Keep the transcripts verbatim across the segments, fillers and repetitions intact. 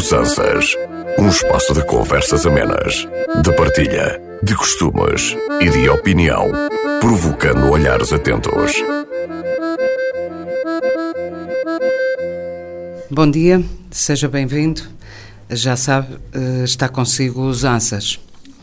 Usanças, um espaço de conversas amenas, de partilha, de costumes e de opinião, provocando olhares atentos. Bom dia, seja bem-vindo. Já sabe, está consigo Usanças.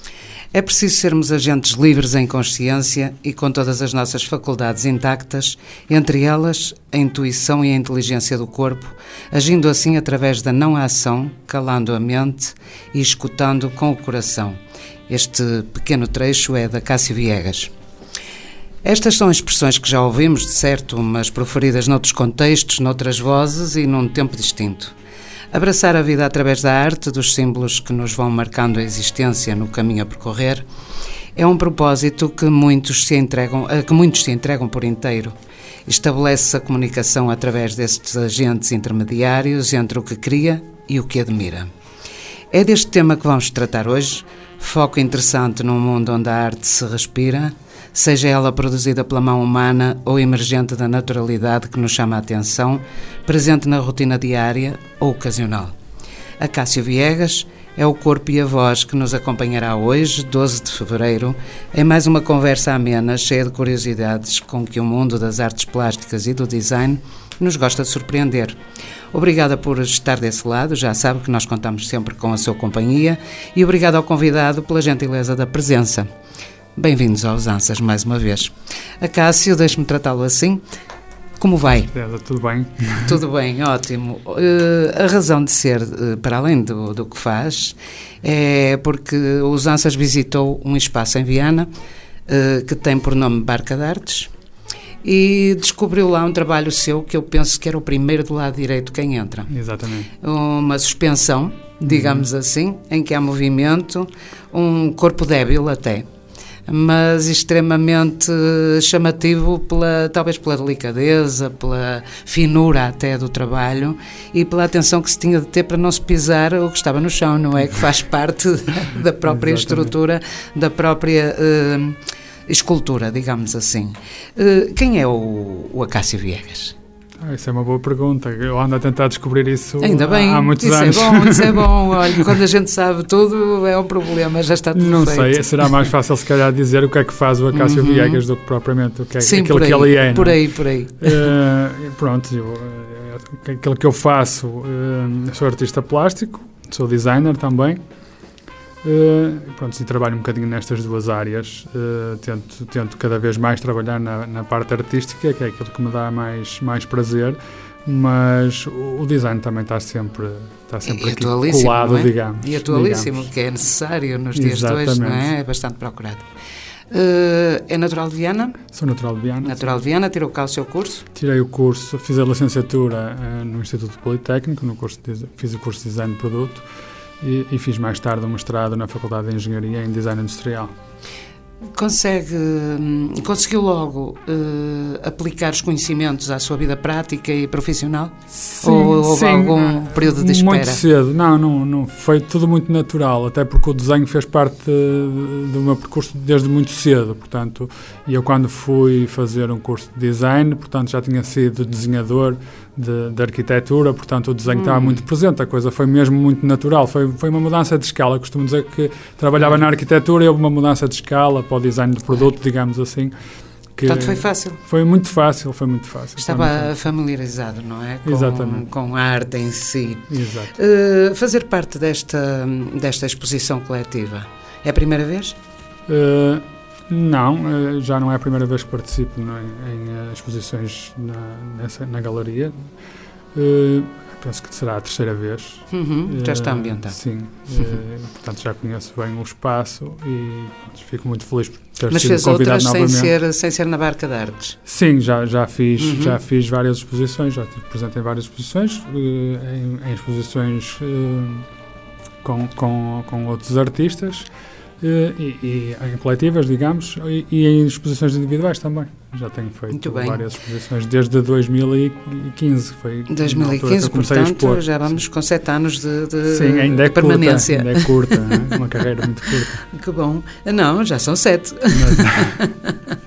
É preciso sermos agentes livres em consciência e com todas as nossas faculdades intactas, entre elas a intuição e a inteligência do corpo, agindo assim através da não-ação, calando a mente e escutando com o coração. Este pequeno trecho é da Cássio Viegas. Estas são expressões que já ouvimos, de certo, mas proferidas noutros contextos, noutras vozes e num tempo distinto. Abraçar a vida através da arte, dos símbolos que nos vão marcando a existência no caminho a percorrer, é um propósito que muitos se entregam, a que muitos se entregam por inteiro. Estabelece-se a comunicação através destes agentes intermediários entre o que cria e o que admira. É deste tema que vamos tratar hoje, foco interessante num mundo onde a arte se respira, seja ela produzida pela mão humana ou emergente da naturalidade que nos chama a atenção, presente na rotina diária ou ocasional. A Cássio Viegas é o corpo e a voz que nos acompanhará hoje, doze de fevereiro, em mais uma conversa amena, cheia de curiosidades com que o mundo das artes plásticas e do design nos gosta de surpreender. Obrigada por estar desse lado, já sabe que nós contamos sempre com a sua companhia, e obrigado ao convidado pela gentileza da presença. Bem-vindos aos Usanças mais uma vez. A Cássio, deixe-me tratá-lo assim. Como vai? É, tudo bem. Tudo bem, ótimo. Uh, a razão de ser, uh, para além do, do que faz, é porque o Usanças visitou um espaço em Viana, uh, que tem por nome Barca de Artes, e descobriu lá um trabalho seu que eu penso que era o primeiro do lado direito quem entra. Exatamente. Uma suspensão, digamos uhum. assim, em que há movimento, um corpo débil até, mas extremamente chamativo, pela, talvez pela delicadeza, pela finura até do trabalho e pela atenção que se tinha de ter para não se pisar o que estava no chão, não é? Que faz parte da própria estrutura, da própria uh, escultura, digamos assim. Uh, quem é o, o Cássio Viegas? Ah, isso é uma boa pergunta. Eu ando a tentar descobrir isso Ainda bem, há muitos isso anos. É bom, isso é bom. Olha, quando a gente sabe tudo é um problema, já está tudo Não feito. sei, será mais fácil se calhar dizer o que é que faz o Cássio uhum. Viegas do que propriamente o que é Sim, aquilo por aí, que ele é. Por não? aí, por aí. Uh, pronto, eu, uh, aquilo que eu faço, uh, eu sou artista plástico, sou designer também. Uh, pronto, e trabalho um bocadinho nestas duas áreas, uh, tento, tento cada vez mais trabalhar na, na parte artística, que é aquilo que me dá mais, mais prazer, mas o, o design também está sempre, está sempre aqui colado, é? digamos. E atualíssimo, digamos. Que é necessário nos dias Exatamente. de hoje, não é? É bastante procurado. Uh, é natural de Viana? Sou natural de Viana. Natural sim. de Viana, tirou cá o seu curso? Tirei o curso, fiz a licenciatura uh, no Instituto Politécnico, no curso de, fiz o curso de Design de Produto, E, e fiz mais tarde um mestrado na Faculdade de Engenharia em Design Industrial. Consegue, conseguiu logo uh, aplicar os conhecimentos à sua vida prática e profissional? Sim, ou houve sim, algum período de espera? Muito cedo, não, não, não, foi tudo muito natural, até porque o desenho fez parte do meu percurso desde muito cedo, portanto, e eu quando fui fazer um curso de design, portanto já tinha sido desenhador de, de arquitetura, portanto o desenho hum. estava muito presente, a coisa foi mesmo muito natural, foi, foi uma mudança de escala. Eu costumo dizer que trabalhava na arquitetura e houve uma mudança de escala para o design do produto, digamos assim. Que Portanto, foi fácil? Foi muito fácil, foi muito fácil. Estava muito fácil. familiarizado, não é? Com, Exatamente. Com a arte em si. Exato. Uh, fazer parte desta, desta exposição coletiva, é a primeira vez? Uh, não, uh, já não é a primeira vez que participo no, em uh, exposições na, nessa, na galeria. Uh, penso que será a terceira vez. Uhum, já está ambientado. Uh, sim, uh, portanto já conheço bem o espaço e fico muito feliz por ter Mas sido fez convidado outras novamente. sem ser, sem ser na Barca de Artes? Sim, já, já, fiz, uhum. já fiz várias exposições, já estive presente em várias exposições, uh, em, em exposições uh, com, com, com outros artistas. Uh, e, e em coletivas, digamos, e, e em exposições individuais também. Já tenho feito várias exposições desde dois mil e quinze. Foi dois mil e quinze, portanto, já vamos Sim. com sete anos de, de, Sim, ainda é de permanência. Curta, ainda é curta, né? Uma carreira muito curta. Que bom. Não, já são sete.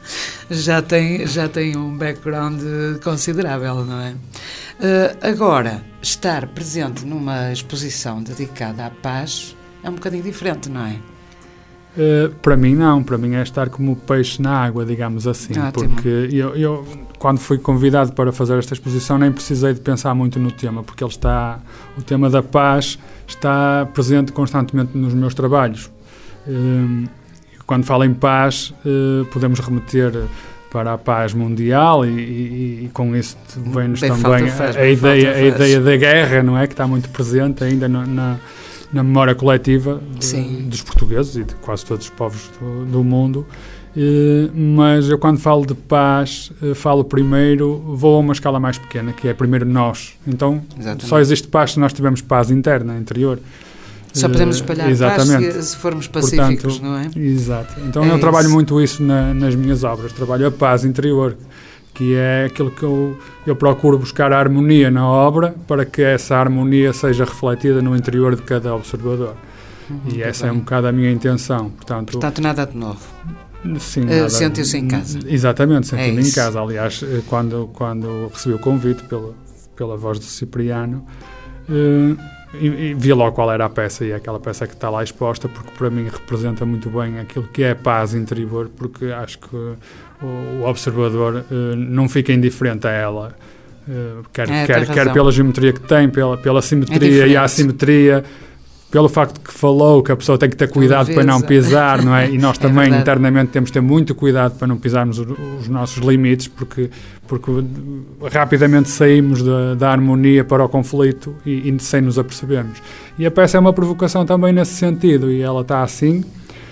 já tem, já tem um background considerável, não é? Uh, agora, estar presente numa exposição dedicada à paz é um bocadinho diferente, não é? Uh, para mim não, para mim é estar como peixe na água, digamos assim. Ótimo. Porque eu, eu, quando fui convidado para fazer esta exposição, nem precisei de pensar muito no tema, porque ele está, o tema da paz está presente constantemente nos meus trabalhos. Uh, quando falo em paz, uh, podemos remeter para a paz mundial e, e, e com isso vem-nos bem também faz, a, a, ideia, a ideia da guerra, não é? Que está muito presente ainda no, na, na memória coletiva de, dos portugueses e de quase todos os povos do, do mundo. E, mas eu, quando falo de paz, falo primeiro, vou a uma escala mais pequena, que é primeiro nós. Então, Exatamente. Só existe paz se nós tivermos paz interna, interior. Só podemos espalhar Exatamente. paz se, se formos pacíficos, Portanto, não é? Exato. Então é eu isso. trabalho muito isso na, nas minhas obras. Trabalho a paz interior, que é aquilo que eu, eu procuro buscar a harmonia na obra para que essa harmonia seja refletida no interior de cada observador. Uhum, e essa bem. é um bocado a minha intenção. Portanto, Portanto nada de novo. Sim, uh, sentiu-se em casa. Exatamente, senti-me é em casa. Aliás, quando, quando recebi o convite pela, pela voz do Cipriano, uh, E, e vi logo qual era a peça, e é aquela peça que está lá exposta, porque para mim representa muito bem aquilo que é a paz interior, porque acho que o, o observador uh, não fica indiferente a ela, uh, quer, é, quer, quer pela geometria que tem, pela, pela simetria é e a assimetria, pelo facto que falou que a pessoa tem que ter cuidado Talvez. para não pisar, não é? E nós também é internamente temos que ter muito cuidado para não pisarmos os, os nossos limites, porque, porque rapidamente saímos da, da harmonia para o conflito e, e sem nos apercebermos. E a peça é uma provocação também nesse sentido, e ela está assim,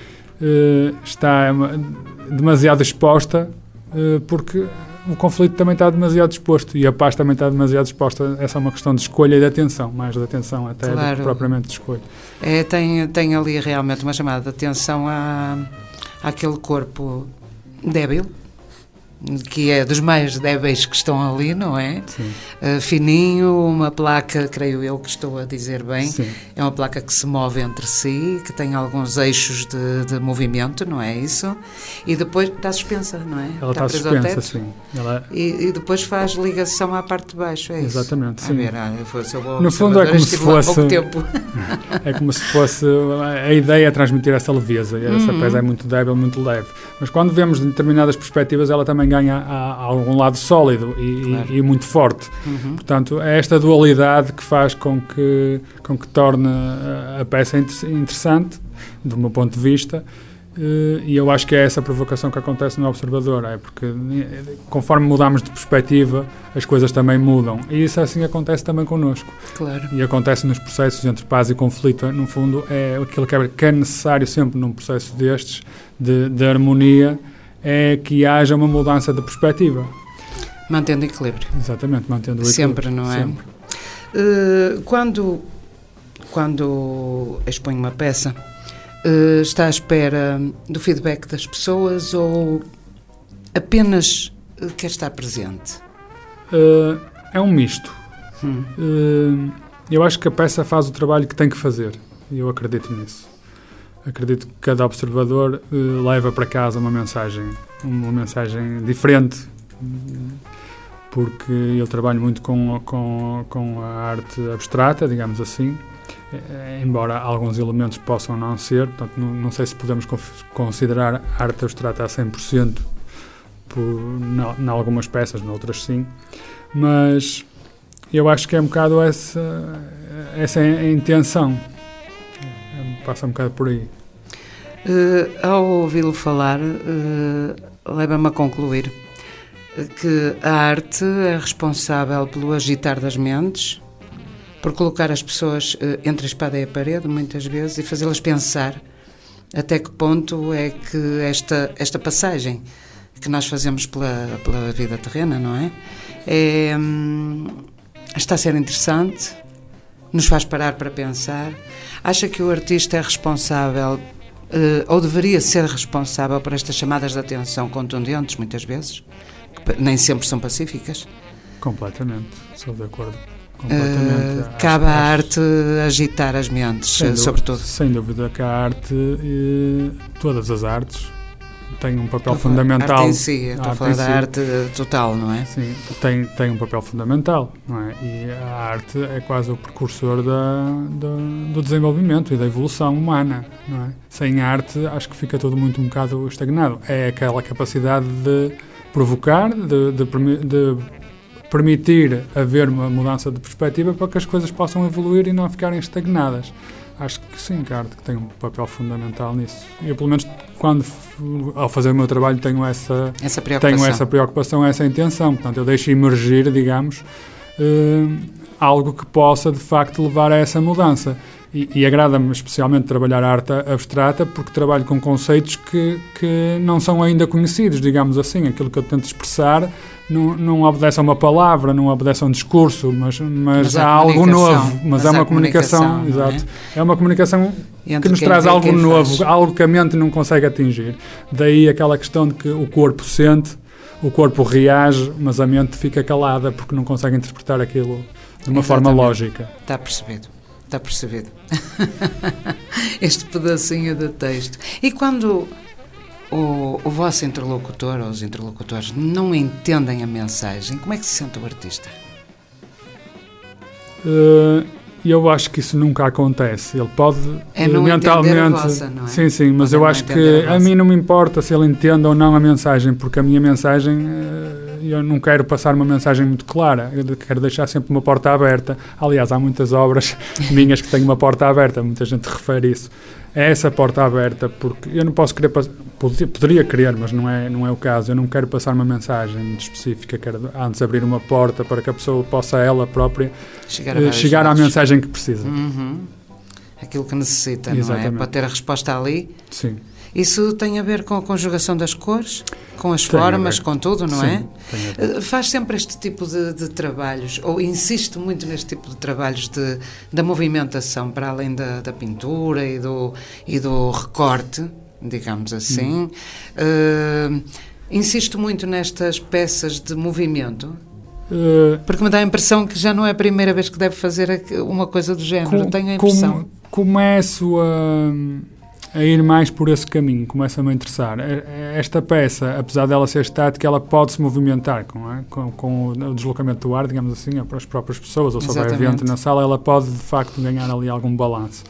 uh, está demasiado exposta, uh, porque o conflito também está demasiado exposto e a paz também está demasiado exposta. Essa é uma questão de escolha e de atenção, mais de atenção até claro. do que propriamente de escolha. É, tem, tem ali realmente uma chamada de atenção à, àquele corpo débil, que é dos mais débeis que estão ali, não é? Uh, fininho, uma placa, creio eu que estou a dizer bem, Sim. é uma placa que se move entre si, que tem alguns eixos de, de movimento, não é isso? E depois está suspensa, não é? Ela está, está suspensa, sim. Ela... E, e depois faz ligação à parte de baixo, é isso? Exatamente, sim. A ver, ah, eu vou, eu vou no fundo é como se fosse... tempo. É como se fosse... A ideia é transmitir essa leveza, e essa uhum. peça é muito débil, muito leve. Mas quando vemos determinadas perspectivas, ela também ganha a, a algum lado sólido e, claro. e, e muito forte. Uhum. Portanto, é esta dualidade que faz com que, com que torne a, a peça interessante, do meu ponto de vista, e eu acho que é essa provocação que acontece no observador, é porque conforme mudamos de perspectiva, as coisas também mudam. E isso assim acontece também connosco. Claro. E acontece nos processos entre paz e conflito. No fundo, é aquilo que é necessário sempre num processo destes, de, de harmonia, é que haja uma mudança de perspectiva. Mantendo equilíbrio. Exatamente, mantendo o equilíbrio. Sempre, não é? Sempre. Uh, quando, quando expõe uma peça, uh, está à espera do feedback das pessoas ou apenas uh, quer estar presente? Uh, é um misto. Hum. Uh, eu acho que a peça faz o trabalho que tem que fazer, e eu acredito nisso. Acredito que cada observador uh, leva para casa uma mensagem, uma mensagem diferente, porque eu trabalho muito com, com, com a arte abstrata, digamos assim, eh, embora alguns elementos possam não ser, portanto, não, não sei se podemos considerar a arte abstrata a cem por cento por, em algumas peças, noutras sim, mas eu acho que é um bocado essa, essa é a intenção. Passa um bocado por aí. Uh, ao ouvi-lo falar, uh, leva-me a concluir que a arte é responsável pelo agitar das mentes, por colocar as pessoas uh, entre a espada e a parede, muitas vezes, e fazê-las pensar até que ponto é que esta, esta passagem que nós fazemos pela, pela vida terrena, não é? é hum, está a ser interessante, nos faz parar para pensar. Acha que o artista é responsável, uh, ou deveria ser responsável por estas chamadas de atenção contundentes, muitas vezes, que nem sempre são pacíficas? Completamente, sou de acordo. Completamente. Uh, cabe à arte agitar as mentes, sem sobretudo. Sem dúvida que a arte, e todas as artes, tem um papel estou fundamental. A arte em si, estou a falar da arte total, não é? Sim, tem, tem um papel fundamental, não é? E a arte é quase o precursor da, da, do desenvolvimento e da evolução humana, não é? Sem arte, acho que fica tudo muito um bocado estagnado. É aquela capacidade de provocar, de, de, de permitir haver uma mudança de perspectiva para que as coisas possam evoluir e não ficarem estagnadas. Acho que sim, que a arte tem um papel fundamental nisso. Eu, pelo menos, quando, ao fazer o meu trabalho, tenho essa, essa preocupação. tenho essa preocupação, essa intenção. Portanto, eu deixo emergir, digamos, uh, algo que possa, de facto, levar a essa mudança. E, e agrada-me especialmente trabalhar a arte abstrata, porque trabalho com conceitos que, que não são ainda conhecidos, digamos assim. Aquilo que eu tento expressar não, não obedece a uma palavra, não obedece a um discurso, mas, mas, mas há algo novo. Mas, mas é uma comunicação, comunicação exato. É? é uma comunicação Entre que nos traz algo novo, faz. algo que a mente não consegue atingir. Daí aquela questão de que o corpo sente, o corpo reage, mas a mente fica calada porque não consegue interpretar aquilo de uma Exatamente. forma lógica. Está percebido. Está percebido. Este pedacinho de texto. E quando o, o vosso interlocutor ou os interlocutores não entendem a mensagem, como é que se sente o artista? Uh, eu acho que isso nunca acontece. Ele pode é não mentalmente. A vossa, não é? Sim, sim, mas pode eu acho que a, a mim não me importa se ele entende ou não a mensagem, porque a minha mensagem. Uh, Eu não quero passar uma mensagem muito clara, eu quero deixar sempre uma porta aberta. Aliás, há muitas obras minhas que têm uma porta aberta, muita gente refere isso. É essa porta aberta, porque eu não posso querer, poderia, poderia querer, mas não é, não é o caso. Eu não quero passar uma mensagem muito específica, quero antes abrir uma porta para que a pessoa possa ela própria chegar, a chegar à mensagem que precisa. Uhum. Aquilo que necessita, Exatamente. não é? Para ter a resposta ali. Sim. Isso tem a ver com a conjugação das cores, com as tem formas, com tudo, não Sim, é? Faz sempre este tipo de, de trabalhos, ou insiste muito neste tipo de trabalhos de, da movimentação, para além da, da pintura e do, e do recorte, digamos assim. Hum. Uh, insiste muito nestas peças de movimento. Uh, porque me dá a impressão que já não é a primeira vez que deve fazer uma coisa do género. Com, Tenho a impressão. Com, começo a... a ir mais por esse caminho, começa-me a interessar. Esta peça, apesar dela ser estática, ela pode se movimentar com, é? com, com o deslocamento do ar, digamos assim, para as próprias pessoas, ou se houver vento na sala, ela pode de facto ganhar ali algum balanço.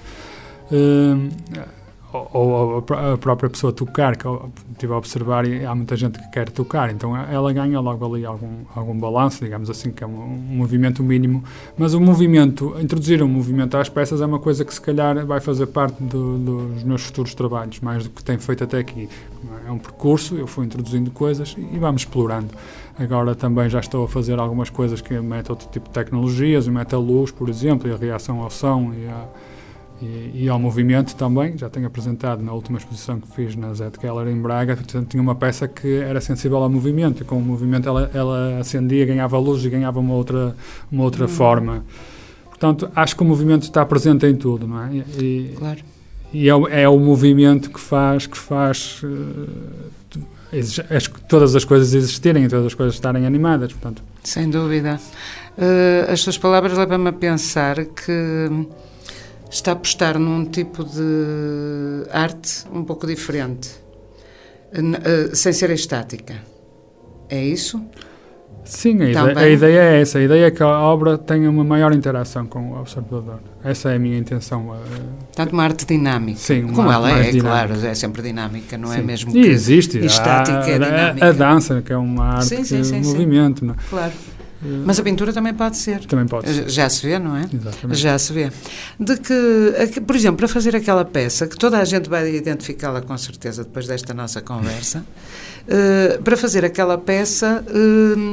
Uh, ou, ou a própria pessoa tocar, que eu estive a observar, e há muita gente que quer tocar, então ela ganha logo ali algum, algum balanço, digamos assim, que é um, um movimento mínimo, mas o movimento, introduzir um movimento às peças é uma coisa que se calhar vai fazer parte do, dos meus futuros trabalhos, mais do que tenho feito até aqui. É um percurso, eu fui introduzindo coisas e vamos explorando. Agora também já estou a fazer algumas coisas que metem outro tipo de tecnologias, metem a luz, por exemplo, e a reação ao som e a E, e ao movimento também, já tenho apresentado na última exposição que fiz na Zet Gallery em Braga, portanto, tinha uma peça que era sensível ao movimento, e com o movimento ela, ela acendia, ganhava luz e ganhava uma outra, uma outra hum. forma. Portanto, acho que o movimento está presente em tudo, não é? E, claro. E é, é o movimento que faz, que faz uh, as, todas as coisas existirem e todas as coisas estarem animadas, portanto. Sem dúvida. Uh, as suas palavras levam-me a pensar que está a apostar num tipo de arte um pouco diferente, sem ser estática. É isso? Sim, a ideia, a ideia é essa. A ideia é que a obra tenha uma maior interação com o observador. Essa é a minha intenção. Portanto, uma arte dinâmica. Sim, uma Como arte ela é, dinâmica. Claro, é sempre dinâmica, não sim. é mesmo e que existe. estática a, é dinâmica. A, a dança, que é uma arte sim, sim, sim, de movimento. Sim. Não? Claro. Mas a pintura também pode ser. Também pode ser. Já se vê, não é? Exatamente. Já se vê. De que, por exemplo, para fazer aquela peça, que toda a gente vai identificá-la com certeza depois desta nossa conversa, uh, para fazer aquela peça uh,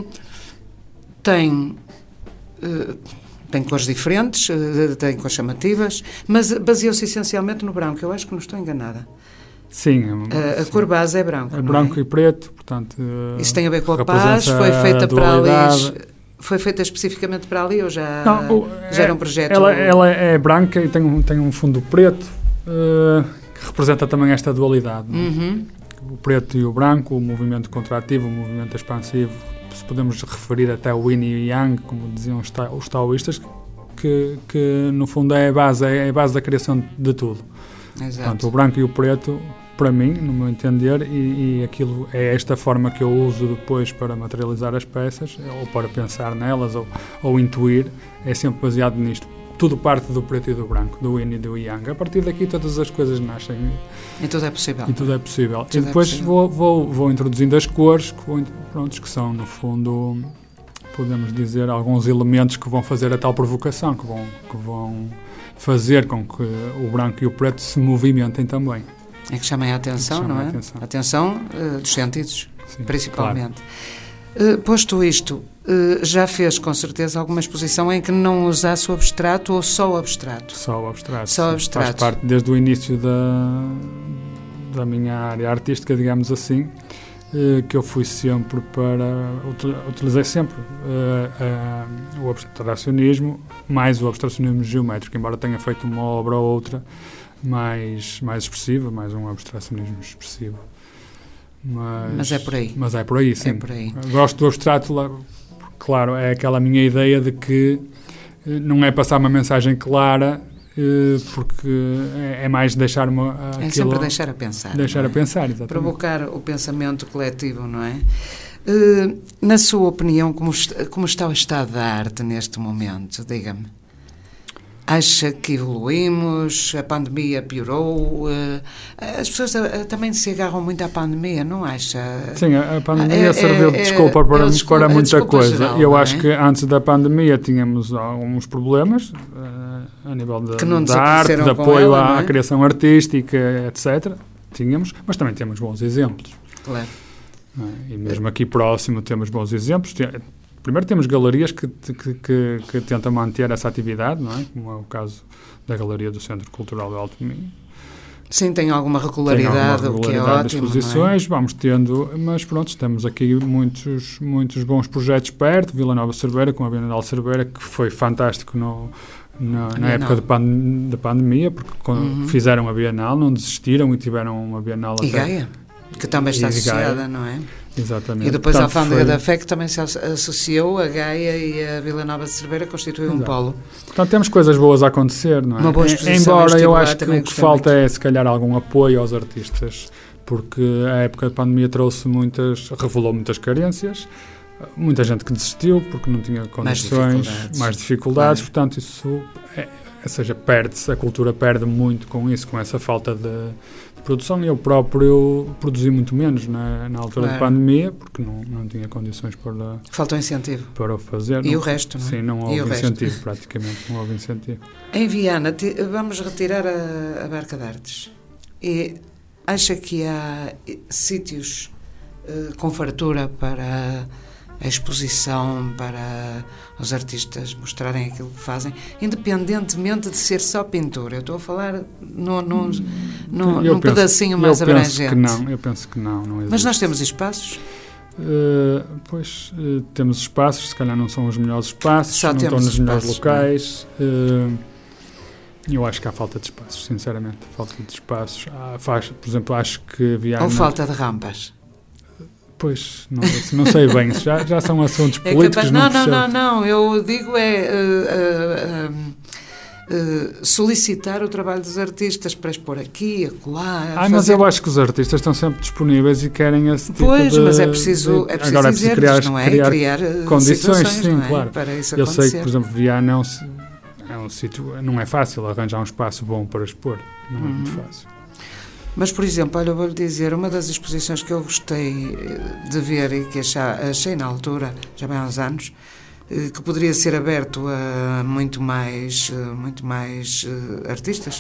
tem, uh, tem cores diferentes, uh, tem cores chamativas, mas baseou-se essencialmente no branco. Eu acho que não estou enganada. Sim. A, a sim. cor base é branco. É branco é? e preto, portanto. Isso tem a ver com a paz, foi feita para ali. Foi feita especificamente para ali ou já, não, já era um projeto? Ela, ela é branca e tem um, tem um fundo preto uh, que representa também esta dualidade. Uhum. O preto e o branco, o movimento contrativo, o movimento expansivo. Se podemos referir até o yin e yang, como diziam os, ta, os taoístas, que, que no fundo é a base, é a base da criação de tudo. Exato. Portanto, o branco e o preto para mim, no meu entender, e, e aquilo é esta forma que eu uso depois para materializar as peças, ou para pensar nelas, ou, ou intuir, é sempre baseado nisto. Tudo parte do preto e do branco, do yin e do yang. A partir daqui todas as coisas nascem. E tudo é possível. E tudo é possível. Tudo e depois é possível. Vou, vou, vou introduzindo as cores, que, vou, prontos, que são, no fundo, podemos dizer, alguns elementos que vão fazer a tal provocação, que vão, que vão fazer com que o branco e o preto se movimentem também. É que chamem a atenção, chamem não é? a atenção, a atenção uh, dos sentidos, Sim, principalmente. Claro. Uh, posto isto, uh, já fez com certeza alguma exposição em que não usasse o abstrato ou só o abstrato? Só o abstrato. Só o abstrato. Faz parte desde o início da, da minha área artística, digamos assim, uh, que eu fui sempre para... Utilizei sempre uh, uh, o abstracionismo, mais o abstracionismo geométrico, embora tenha feito uma obra ou outra mais, mais expressiva, mais um abstracionismo expressivo. Mas, mas é por aí. Mas é por aí, sim. É por aí. Gosto do abstrato, claro, é aquela minha ideia de que não é passar uma mensagem clara, porque é mais deixar uma... É aquilo, sempre deixar a pensar. Deixar é? a pensar, exatamente. Provocar o pensamento coletivo, não é? Na sua opinião, como, como está o estado da arte neste momento? Diga-me. Acha que evoluímos? A pandemia piorou? As pessoas também se agarram muito à pandemia, não acha? Sim, a pandemia é, serviu de desculpa é, para, é desculpa, para muita desculpa coisa. geral, Eu é? acho que antes da pandemia tínhamos alguns problemas uh, a nível de, da arte, de apoio ela, à, é? à criação artística, etcétera. Tínhamos, mas também temos bons exemplos. Claro. E mesmo aqui próximo temos bons exemplos. Primeiro temos galerias que, que, que, que tentam manter essa atividade, não é? Como é o caso da Galeria do Centro Cultural do Alto Minho. Sim, tem alguma regularidade, tem alguma regularidade o que é ótimo, das exposições, é? Vamos tendo, mas pronto, temos aqui muitos, muitos bons projetos perto, Vila Nova de Cerveira, com a Bienal de Cerveira, que foi fantástico no, no, na época de, pan, de pandemia, porque uhum. fizeram a Bienal, não desistiram e tiveram uma Bienal e até... Gaia, que também está associada, não é? Exatamente. E depois Portanto, a Alfândega foi... da Fé, que também se associou, a Gaia e a Vila Nova de Cerveira constituem um polo. Portanto, temos coisas boas a acontecer, não é? Uma boa exposição. Embora eu acho que o que falta muito. é, se calhar, algum apoio aos artistas, porque a época de pandemia trouxe muitas, revelou muitas carências, muita gente que desistiu porque não tinha condições, mais dificuldades, mais dificuldades claro. Portanto, isso, é, ou seja, perde-se, a cultura perde muito com isso, com essa falta de produção. Eu próprio produzi muito menos na, na altura claro. de pandemia, porque não, não tinha condições para... Faltou incentivo. Para o fazer. E não, o resto, não é? Sim, não houve e incentivo, praticamente, não houve incentivo. Em Viana, vamos retirar a, a Barca de Artes. E acha que há sítios uh, com fartura para a exposição, para os artistas mostrarem aquilo que fazem, independentemente de ser só pintura? Eu estou a falar no, no, no, num penso, pedacinho mais eu abrangente. Penso que não, eu penso que não. não Mas nós temos espaços? Uh, pois, uh, temos espaços, se calhar não são os melhores espaços, só não estão nos espaços, melhores locais. Uh, eu acho que há falta de espaços, sinceramente. Falta de espaços. Há, faz, por exemplo, acho que Viana... Ou falta de rampas? Pois, não, não sei bem, já, já são assuntos é políticos. Capaz, não, não, não, não, eu digo é uh, uh, uh, uh, solicitar o trabalho dos artistas para expor aqui, acolá. Ah, mas eu acho que os artistas estão sempre disponíveis e querem esse tipo pois, de... Pois, mas é preciso, é preciso agora é preciso criar, não é? criar, criar condições, sim, não é? claro. Para isso eu acontecer. sei que, por exemplo, Viana é um, é um sítio, não é fácil arranjar um espaço bom para expor, não é uhum. muito fácil. Mas, por exemplo, olha, eu vou-lhe dizer, uma das exposições que eu gostei de ver e que achei, achei na altura, já bem há uns anos, que poderia ser aberto a muito mais, muito mais artistas,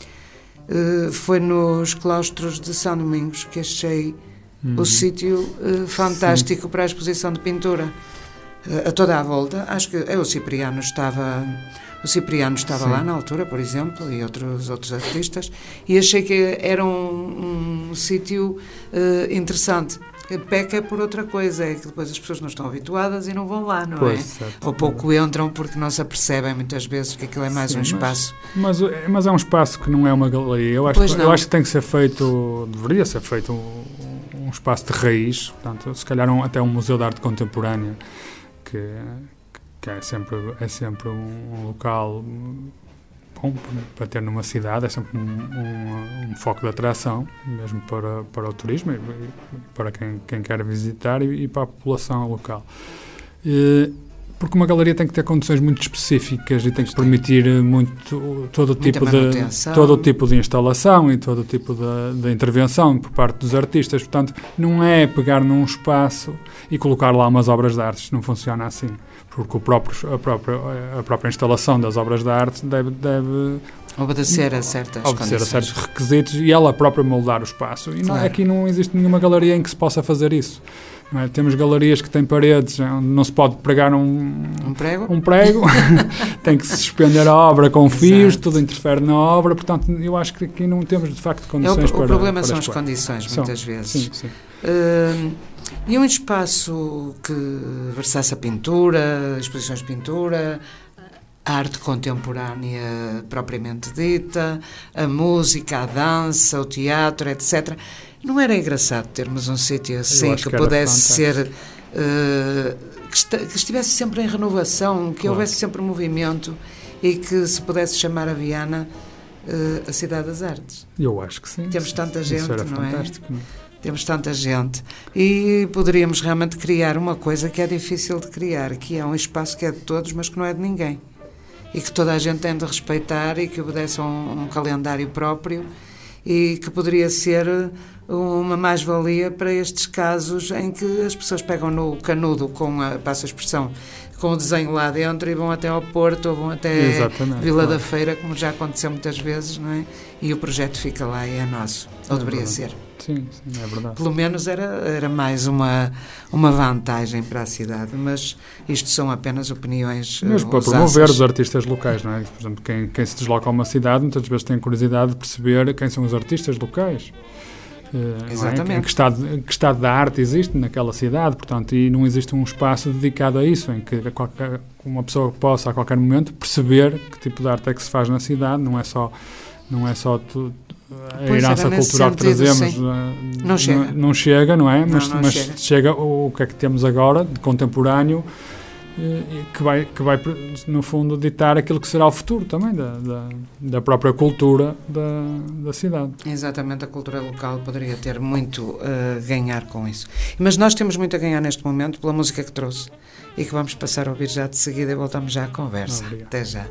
foi nos claustros de São Domingos, que achei uhum. o sítio fantástico Sim. para a exposição de pintura. A toda a volta, acho que eu, o Cipriano estava... O Cipriano estava Sim. lá na altura, por exemplo, e outros, outros artistas, e achei que era um, um sítio uh, interessante. Peca por outra coisa, é que depois as pessoas não estão habituadas e não vão lá, não pois, é? Certo. Ou pouco entram porque não se apercebem muitas vezes que aquilo é mais Sim, um espaço. Mas, mas, mas é um espaço que não é uma galeria. Eu acho, que, eu acho que tem que ser feito, deveria ser feito um, um espaço de raiz, portanto, se calhar um, até um museu de arte contemporânea, que... que é sempre, é sempre um local bom para ter numa cidade, é sempre um, um, um foco de atração, mesmo para, para o turismo, e para quem, quem quer visitar e, e para a população local. E, porque uma galeria tem que ter condições muito específicas e tem que permitir muito, todo, o tipo de, todo o tipo de instalação e todo o tipo de, de intervenção por parte dos artistas. Portanto, não é pegar num espaço e colocar lá umas obras de arte. Não funciona assim. Porque o próprio, a, própria, a própria instalação das obras de arte deve, deve obedecer a certas obedecer condições. a certos requisitos e ela própria moldar o espaço. E claro. não, aqui não existe nenhuma galeria em que se possa fazer isso. Não é? Temos galerias que têm paredes onde não se pode pregar um, um prego, um prego. Tem que se suspender a obra com fios, tudo interfere na obra, portanto eu acho que aqui não temos de facto condições é o, para... O problema para são as condições, são, muitas vezes. Sim, sim. Uh, e um espaço que versasse a pintura, exposições de pintura, a arte contemporânea propriamente dita, a música, a dança, o teatro, etcétera. Não era engraçado termos um sítio assim que, que pudesse ser, uh, que, est que estivesse sempre em renovação, que claro. Houvesse sempre movimento e que se pudesse chamar a Viana uh, a Cidade das Artes? Eu acho que sim. Temos tanta gente, Isso era não fantástico, é? Não? Temos tanta gente e poderíamos realmente criar uma coisa que é difícil de criar, que é um espaço que é de todos, mas que não é de ninguém. E que toda a gente tem de respeitar e que obedece a um, um calendário próprio e que poderia ser uma mais-valia para estes casos em que as pessoas pegam no canudo, com a, passa a expressão, com o desenho lá dentro e vão até ao Porto ou vão até Exatamente, Vila claro. da Feira, como já aconteceu muitas vezes, não é? E o projeto fica lá e é nosso, ou é deveria verdade. ser. Sim, sim, é verdade. Pelo menos era, era mais uma, uma vantagem para a cidade, mas isto são apenas opiniões. Mesmo para promover os artistas locais, não é? Por exemplo, quem, quem se desloca a uma cidade muitas vezes tem curiosidade de perceber quem são os artistas locais. Exatamente. É? Em, que estado, em que estado da arte existe naquela cidade, portanto, e não existe um espaço dedicado a isso, em que qualquer, uma pessoa possa a qualquer momento perceber que tipo de arte é que se faz na cidade, não é só, não é só tu, a pois herança cultural sentido, que trazemos, não, não, chega. não, não chega, não é? Não, mas não mas chega. chega o, o que é que temos agora, de contemporâneo, que vai, que vai, no fundo, ditar aquilo que será o futuro também da, da, da própria cultura da, da cidade. Exatamente, a cultura local poderia ter muito a uh, ganhar com isso. Mas nós temos muito a ganhar neste momento pela música que trouxe e que vamos passar a ouvir já de seguida e voltamos já à conversa. Obrigado. Até já.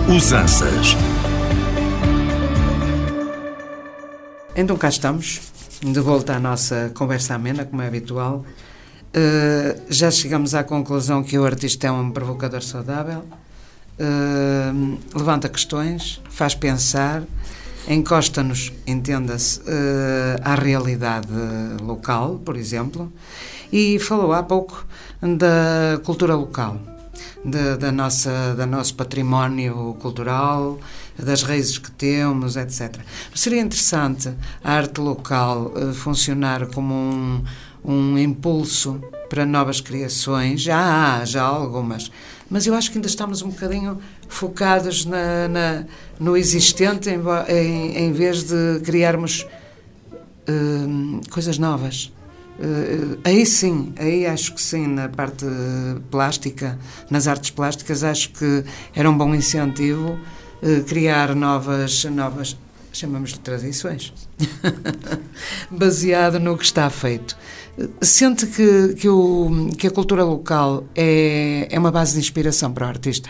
Usanças. Então cá estamos, de volta à nossa conversa amena, como é habitual. Uh, já chegamos à conclusão que o artista é um provocador saudável, uh, levanta questões, faz pensar, encosta-nos, entenda-se, uh, à realidade local, por exemplo, e falou há pouco da cultura local, da, da nossa, da nosso património cultural, das raízes que temos, etcétera. Seria interessante a arte local uh, funcionar como um, um impulso para novas criações. Já há, já há algumas, mas eu acho que ainda estamos um bocadinho focados na, na, no existente em, em, em vez de criarmos uh, coisas novas. Uh, aí sim, aí acho que sim, na parte plástica, nas artes plásticas, acho que era um bom incentivo uh, criar novas, novas, chamamos-lhe tradições, baseado no que está feito. Sente que, que, o, que a cultura local é, é uma base de inspiração para o artista?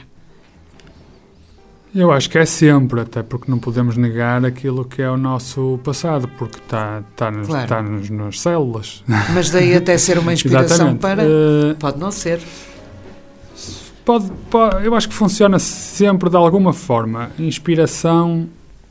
Eu acho que é sempre, até porque não podemos negar aquilo que é o nosso passado, porque está, está, nos, claro. está nos, nas células. Mas daí até ser uma inspiração para... Uh, pode não ser. Pode, pode, eu acho que funciona sempre de alguma forma. Inspiração...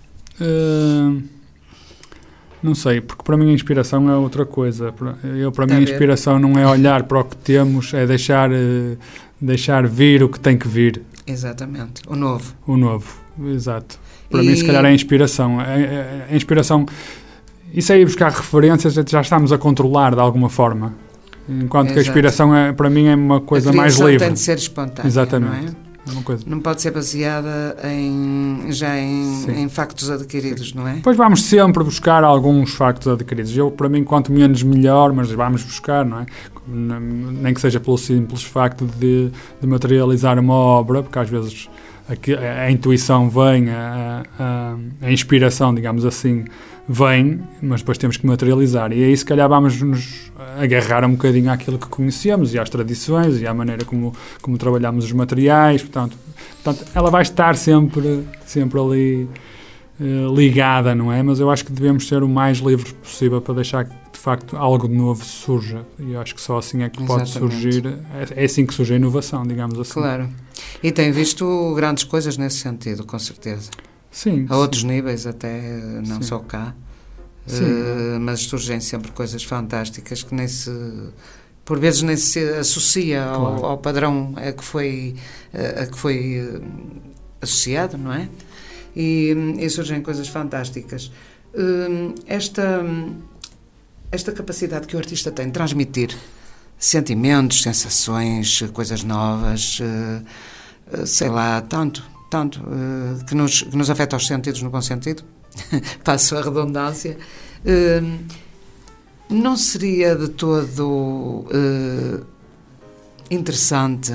Uh, não sei, porque para mim a inspiração é outra coisa. Eu, para mim a inspiração não é olhar para o que temos, é deixar, uh, deixar vir o que tem que vir. Exatamente, o novo. O novo, exato. Para e... mim, se calhar, é a inspiração. A, a, a inspiração, isso é ir buscar referências, já estamos a controlar de alguma forma. Enquanto Exato. que a inspiração, é, para mim, é uma coisa mais livre. Tem de ser espontânea, Exatamente. Não é? É uma coisa. Não pode ser baseada em, já em, em factos adquiridos, não é? Depois vamos sempre buscar alguns factos adquiridos. Eu, para mim, quanto menos melhor, mas vamos buscar, não é? Nem que seja pelo simples facto de, de materializar uma obra, porque às vezes a, a, a intuição vem, a, a, a inspiração, digamos assim, vem, mas depois temos que materializar. E aí, se calhar, vamos nos agarrar um bocadinho àquilo que conhecemos e às tradições e à maneira como, como trabalhamos os materiais. Portanto, portanto, ela vai estar sempre, sempre ali uh, ligada, não é? Mas eu acho que devemos ser o mais livres possível para deixar que, de facto, algo de novo surja. E eu acho que só assim é que pode Exatamente. surgir. É, é assim que surge a inovação, digamos assim. Claro. E tem visto grandes coisas nesse sentido, com certeza. Sim. A outros sim. níveis até, não sim. só cá. Uh, mas surgem sempre coisas fantásticas que nem se, por vezes nem se associa ao, claro. ao padrão a que foi, a que foi uh, associado, não é? E, e surgem coisas fantásticas. Uh, esta, esta capacidade que o artista tem de transmitir sentimentos, sensações, coisas novas, uh, uh, sei lá, tanto, tanto uh, que, nos, que nos afeta os sentidos no bom sentido. Passo a redundância, uh, não seria de todo uh, interessante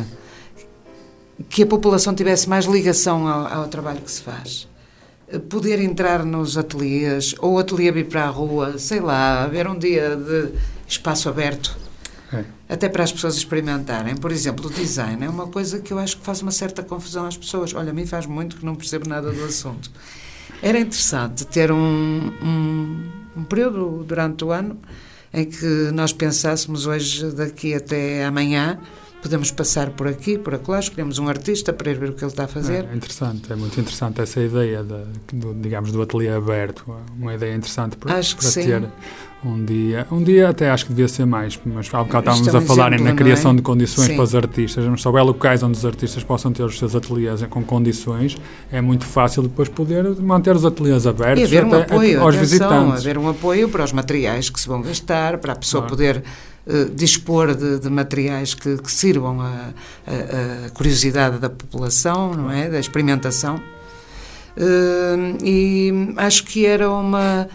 que a população tivesse mais ligação ao, ao trabalho que se faz? Uh, poder entrar nos ateliês, ou o ateliê vir para a rua, sei lá, haver um dia de espaço aberto, é. até para as pessoas experimentarem. Por exemplo, o design é uma coisa que eu acho que faz uma certa confusão às pessoas. Olha, a mim faz muito que não percebo nada do assunto. Era interessante ter um, um, um período durante o ano em que nós pensássemos hoje, daqui até amanhã, podemos passar por aqui, por acolá, escolhemos um artista para ir ver o que ele está a fazer. É interessante, é muito interessante essa ideia, de, do, digamos, do ateliê aberto. Uma ideia interessante para, para ter um dia. Um dia até acho que devia ser mais, mas há bocado estávamos a falar exemplo, na criação é? de condições sim. para os artistas. Mas se houver locais onde os artistas possam ter os seus ateliês com condições, é muito fácil depois poder manter os ateliês abertos e haver um até, apoio, aos atenção, visitantes. Haver um apoio para os materiais que se vão gastar, para a pessoa claro. poder uh, dispor de, de materiais que, que sirvam a, a, a curiosidade da população, não é? Da experimentação. Uh, e acho que era uma...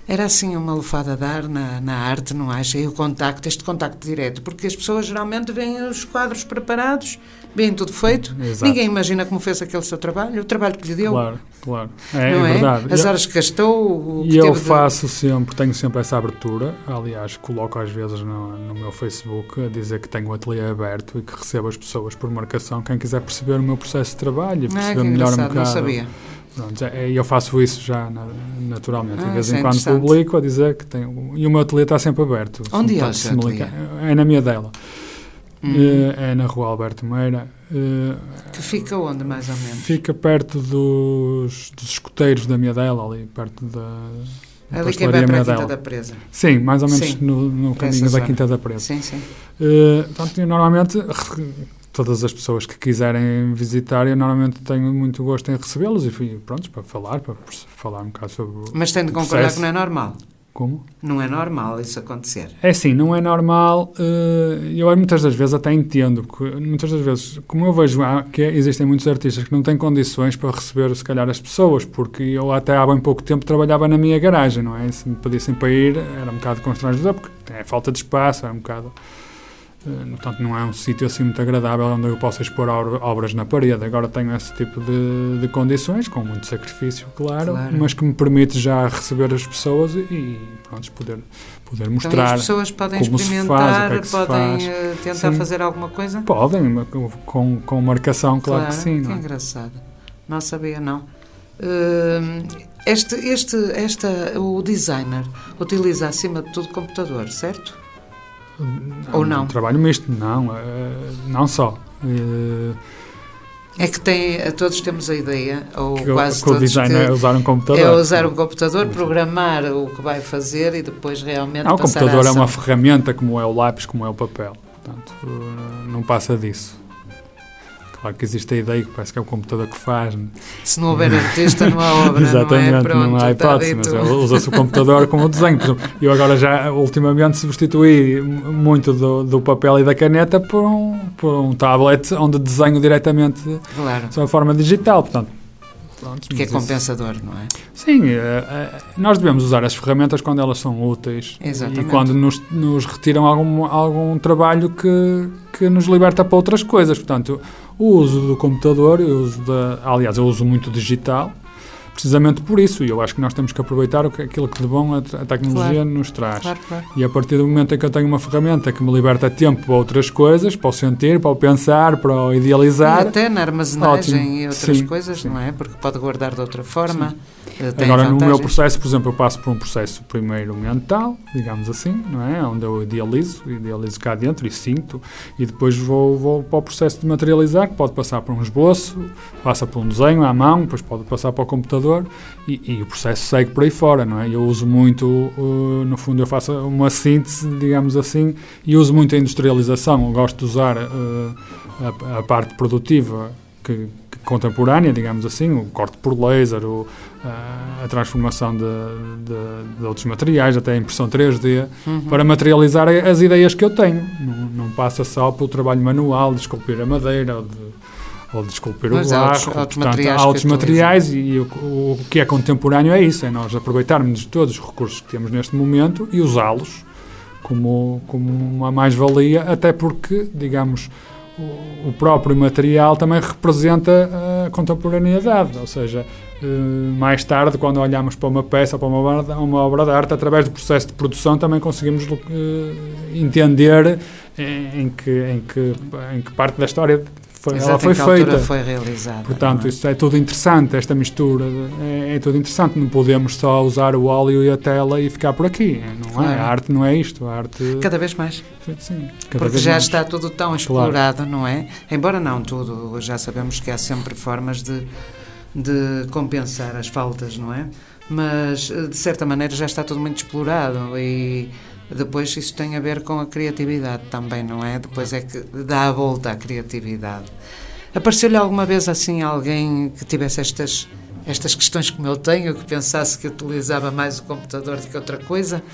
Era assim uma lufada a dar na, na arte, não acha? E o contacto, este contacto direto, porque as pessoas geralmente veem os quadros preparados, veem tudo feito, Exato. Ninguém imagina como fez aquele seu trabalho, o trabalho que lhe deu. Claro, claro. É, não é é verdade. As eu, horas que gastou, o que E eu teve faço de... sempre, tenho sempre essa abertura. Aliás, coloco às vezes no, no meu Facebook a dizer que tenho o ateliê aberto e que recebo as pessoas por marcação. Quem quiser perceber o meu processo de trabalho e perceber ah, melhor um bocado. Não sabia. Pronto, eu faço isso já naturalmente. Ah, de vez em é quando publico a dizer que tenho. E o meu ateliê está sempre aberto. Onde é o seu ateliê? É na Miadela. Hum. É na Rua Alberto Meira. Que fica onde, mais ou menos? Fica perto dos, dos escoteiros da Miadela, ali perto da. Ali que vai para a Quinta da Presa. Sim, mais ou menos sim, no, no caminho da Quinta da Presa. Sim, sim. Uh, portanto, eu normalmente, todas as pessoas que quiserem visitar, eu normalmente tenho muito gosto em recebê-los e fui, pronto, para falar, para falar um bocado sobre. Mas tem de concordar que não é normal. Como? Não é normal isso acontecer. É assim, não é normal. Uh, eu muitas das vezes até entendo, porque muitas das vezes, como eu vejo que existem muitos artistas que não têm condições para receber, se calhar, as pessoas, porque eu até há bem pouco tempo trabalhava na minha garagem, não é? Se me pedissem para ir, era um bocado constrangedor, porque é falta de espaço, é um bocado... Uh, portanto, não é um sítio assim muito agradável onde eu possa expor obras na parede. Agora tenho esse tipo de, de condições, com muito sacrifício, claro, claro, mas que me permite já receber as pessoas e, e pronto, poder, poder mostrar então, as pessoas podem como experimentar, se faz, o que é que se podem faz. tentar Sim. fazer alguma coisa? Podem, com, com marcação, claro, claro que sim. Que não é? engraçado. Não sabia, não. Uh, este, este, esta, o designer utiliza acima de tudo computador, certo? Não, ou não? Um trabalho misto, não, não só. É que tem, todos temos a ideia, ou que quase que todos, o design que é usar um computador. É usar um computador, programar o que vai fazer e depois realmente não, passar o computador a ação. É uma ferramenta como é o lápis, como é o papel. Portanto, não passa disso. Claro que existe a ideia que parece que é o computador que faz. Se não houver artista, não há obra. Exatamente, não, é? Pronto, não há hipótese, mas usa-se o computador como o desenho. Por exemplo, eu agora já, ultimamente, substituí muito do, do papel e da caneta por um, por um tablet onde desenho diretamente claro. de uma forma digital. Portanto, pronto, que é compensador, isso... não é? Sim, nós devemos usar as ferramentas quando elas são úteis. Exatamente. E quando nos, nos retiram algum, algum trabalho que, que nos liberta para outras coisas. Portanto, o uso do computador, eu uso da, aliás, eu uso muito digital, precisamente por isso, e eu acho que nós temos que aproveitar aquilo que de bom a, a tecnologia claro. nos traz. Claro, claro. E a partir do momento em que eu tenho uma ferramenta que me liberta tempo para outras coisas, para o sentir, para o pensar, para o idealizar... E até na armazenagem ótimo. E outras sim, coisas, sim. não é? Porque pode guardar de outra forma. Tem Agora, vantagens. no meu processo, por exemplo, eu passo por um processo primeiro mental, digamos assim, não é? Onde eu idealizo, idealizo cá dentro e sinto, e depois vou, vou para o processo de materializar, que pode passar por um esboço, passa por um desenho à mão, depois pode passar para o computador, e, e o processo segue por aí fora, não é? Eu uso muito, uh, no fundo, eu faço uma síntese, digamos assim, e uso muito a industrialização. Eu gosto de usar uh, a, a parte produtiva que, que contemporânea, digamos assim, o corte por laser, o, a, a transformação de, de, de outros materiais, até a impressão três D, uhum. para materializar as ideias que eu tenho. Não, não passa só pelo trabalho manual de esculpir a madeira ou de, ou de esculpir Mas o barro. Há outros, outros Portanto, materiais, há outros materiais e o, o que é contemporâneo é isso, é nós aproveitarmos de todos os recursos que temos neste momento e usá-los como, como uma mais-valia, até porque, digamos, o próprio material também representa a contemporaneidade, ou seja, mais tarde, quando olhamos para uma peça, para uma obra, uma obra de arte, através do processo de produção também conseguimos entender em que, em que, em que parte da história foi, ela foi feita. Foi realizada. Portanto, é? Isso é tudo interessante, esta mistura é, é tudo interessante. Não podemos só usar o óleo e a tela e ficar por aqui. Não claro. é? A arte não é isto. A arte... Cada vez mais. Sim, cada Porque vez já mais. está tudo tão explorado, claro. Não é? Embora não tudo, já sabemos que há sempre formas de, de compensar as faltas, não é? Mas, de certa maneira, já está tudo muito explorado e... Depois isso tem a ver com a criatividade também, não é? Depois é que dá a volta à criatividade. Apareceu-lhe alguma vez assim alguém que tivesse estas, estas questões como eu tenho, que pensasse que utilizava mais o computador do que outra coisa?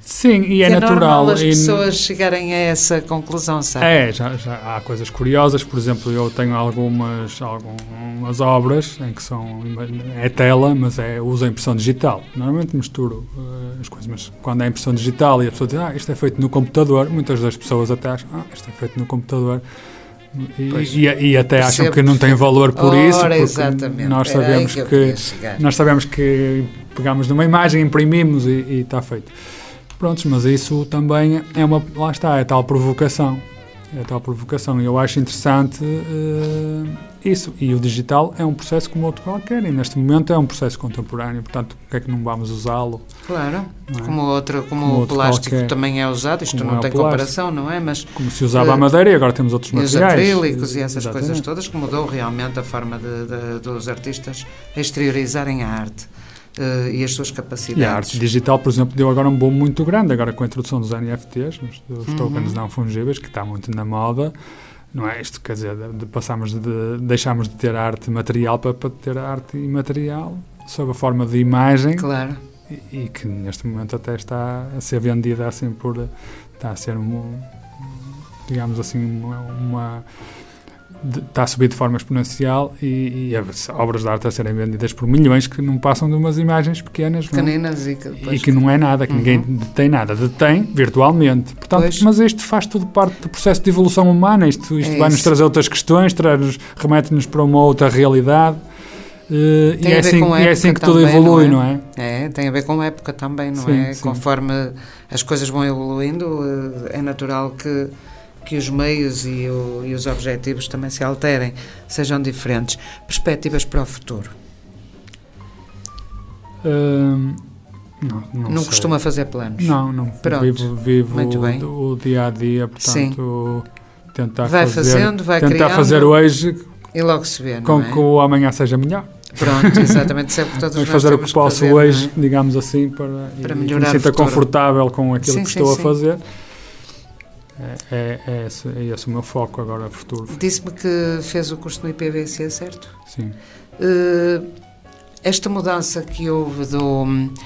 Sim, e é, é natural. normal as e... pessoas chegarem a essa conclusão, sabe? É, já, já há coisas curiosas. Por exemplo, eu tenho algumas, algumas obras em que são, é tela, mas é, uso a impressão digital. Normalmente misturo uh, as coisas, mas quando é impressão digital e a pessoa diz, ah, isto é feito no computador, muitas das pessoas até acham, ah, isto é feito no computador. E, e, e até acham que não tem valor por Ora, isso, porque exatamente. nós sabemos que, que nós sabemos que pegamos numa imagem, imprimimos e, e está feito. Prontos, mas isso também é uma, lá está, é tal provocação, é tal provocação, e eu acho interessante uh, isso, e o digital é um processo como outro qualquer, e neste momento é um processo contemporâneo, portanto, por que é que não vamos usá-lo? Claro, é? como, outro, como, como o outro plástico qualquer. Também é usado, isto Como não é tem comparação, não é? Mas como se usava uh, a madeira e agora temos outros materiais. Os acrílicos e essas Exatamente. Coisas todas, que mudou realmente a forma de, de, dos artistas exteriorizarem a arte. Uh, e as suas capacidades. E a arte digital, por exemplo, deu agora um boom muito grande, agora com a introdução dos N F Ts, os, os uhum. tokens não fungíveis, que está muito na moda, não é isto, quer dizer, de, de, passamos de, deixamos de ter arte material para, para ter arte imaterial, sob a forma de imagem, claro. e, e que neste momento até está a ser vendida assim por, está a ser, digamos assim, uma... uma De, está a subir de forma exponencial e, e as obras de arte a serem vendidas por milhões que não passam de umas imagens pequenas pequeninas e que, e que não é nada, que uhum. ninguém detém nada, detém virtualmente. Portanto, pois. Mas isto faz tudo parte do processo de evolução humana, isto, isto é vai-nos trazer outras questões, traz-nos, remete-nos para uma outra realidade uh, e, é assim, e é assim que tudo também, evolui, não é? não é? É, tem a ver com a época também, não sim, é? Sim. Conforme as coisas vão evoluindo, uh, é natural que que os meios e, o, e os objetivos também se alterem, sejam diferentes. Perspectivas para o futuro? Uh, não não, não costuma fazer planos? Não, não. Pronto. Vivo, vivo o, o dia a dia, portanto, Sim. tentar vai fazer, fazendo, vai tentar criando, fazer hoje e logo se vê, não com é? que o amanhã seja melhor. Pronto, exatamente. Sempre todos Vamos fazer o que posso fazer, hoje, é? digamos assim, para, para e, melhorar e me sinta o futuro. confortável com aquilo sim, que sim, estou sim. a fazer. É, é, é, esse, é esse o meu foco agora, futuro. Disse-me que fez o curso no I P V C, certo? Sim. Uh, esta mudança que houve do...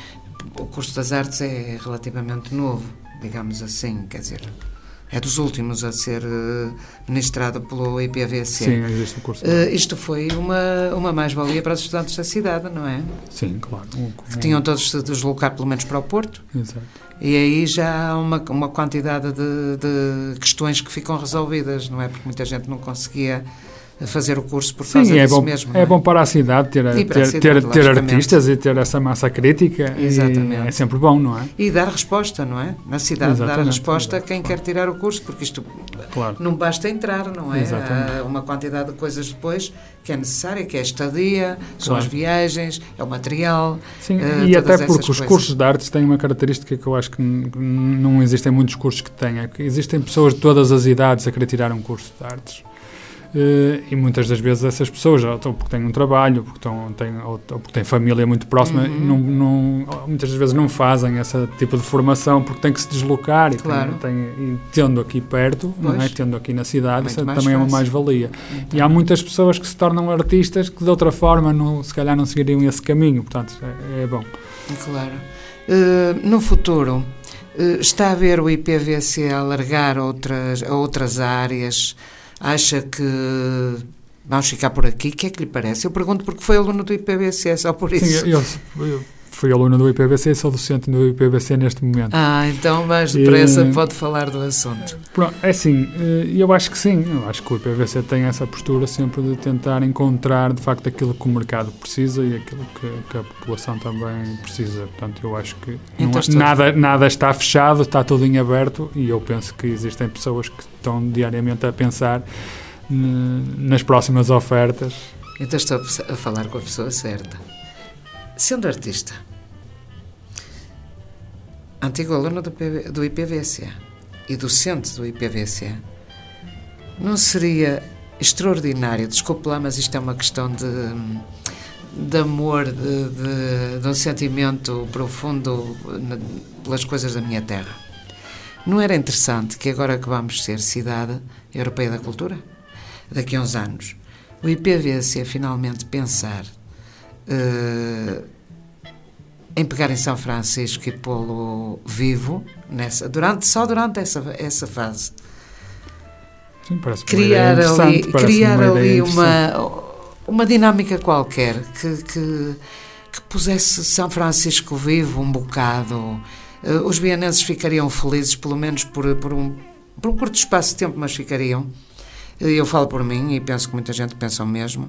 O curso das artes é relativamente novo, digamos assim, quer dizer, é dos últimos a ser uh, ministrado pelo I P V C. Sim, existe o curso. Uh, isto foi uma, uma mais-valia para os estudantes da cidade, não é? Sim, claro. Um, um... Que tinham todos de se deslocar pelo menos para o Porto. Exato. E aí já há uma, uma quantidade de, de questões que ficam resolvidas, não é? Porque muita gente não conseguia fazer o curso por causa Sim, é disso bom, mesmo. É, é bom para a cidade ter, ter, a cidade, ter, ter artistas e ter essa massa crítica. Exatamente. É sempre bom, não é? E dar resposta, não é? Na cidade, Exatamente. dar resposta a quem Claro. quer tirar o curso, porque isto claro. não basta entrar, não é? Exatamente. Há uma quantidade de coisas depois que é necessária, que é a estadia, são Claro. as viagens, é o material. Sim, uh, e até porque os coisas. cursos de artes têm uma característica que eu acho que n- não existem muitos cursos que têm. É que existem pessoas de todas as idades a querer tirar um curso de artes. Uh, e muitas das vezes essas pessoas, ou porque têm um trabalho, porque estão, têm, ou, ou porque têm família muito próxima, Uhum. não, não, muitas das vezes não fazem esse tipo de formação porque têm que se deslocar e, Claro. têm, têm, e tendo aqui perto, não é? Tendo aqui na cidade, Muito isso mais também é uma fácil. mais-valia. Então. E há muitas pessoas que se tornam artistas que de outra forma não, se calhar não seguiriam esse caminho, portanto é, é bom. Claro. Uh, no futuro, uh, está a ver o I P V C a alargar outras, a outras áreas? Acha que vamos ficar por aqui? O que é que lhe parece? Eu pergunto porque foi aluno do I P V C, só por isso. Sim, eu, eu fui aluno do I P V C e sou docente do I P V C neste momento. Ah, então mais depressa e, pode falar do assunto. Pronto, é assim, eu acho que sim, eu acho que o I P V C tem essa postura sempre de tentar encontrar de facto aquilo que o mercado precisa e aquilo que, que a população também precisa, portanto eu acho que não, Então, estou... nada, nada está fechado, está tudo em aberto e eu penso que existem pessoas que estão diariamente a pensar nas próximas ofertas. Então estou a falar com a pessoa certa. Sendo artista, antigo aluno do, P V, do I P V C e docente do I P V C, não seria extraordinário, desculpe lá, mas isto é uma questão de, de amor, de, de, de um sentimento profundo na, pelas coisas da minha terra. Não era interessante que agora que vamos ser cidade europeia da cultura, daqui a uns anos, o I P V C finalmente pensar Uh, em pegar em São Francisco e pô-lo vivo, nessa, durante, só durante essa, essa fase. Sim, parece criar uma ali, criar uma ali uma, uma dinâmica qualquer que, que, que pusesse São Francisco vivo um bocado. Uh, os vianenses ficariam felizes, pelo menos por, por, um, por um curto espaço de tempo, mas ficariam. Eu falo por mim e penso que muita gente pensa o mesmo.